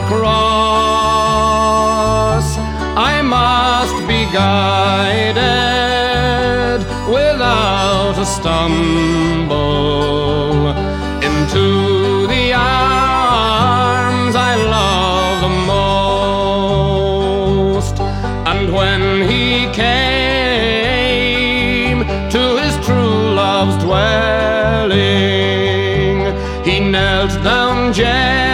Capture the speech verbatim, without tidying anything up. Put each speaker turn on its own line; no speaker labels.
cross. I must be guided without a stumble into the arms I love the most. And when he came to his true love's dwelling, he knelt down gently